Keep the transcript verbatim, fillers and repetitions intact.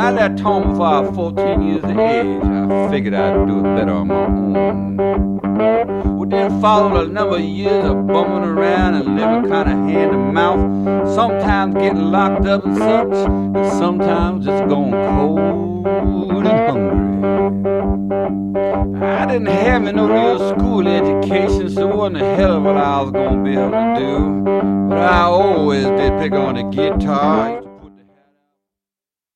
I left home before I was fourteen years of age. I figured I'd do it better on my own. Well, then followed a number of years of bumming around and living kind of hand to mouth. Sometimes getting locked up and such, and sometimes just going cold and hungry. I didn't have me no real school education, so it wasn't a hell of what I was gonna be able to do. But I always did pick on the guitar.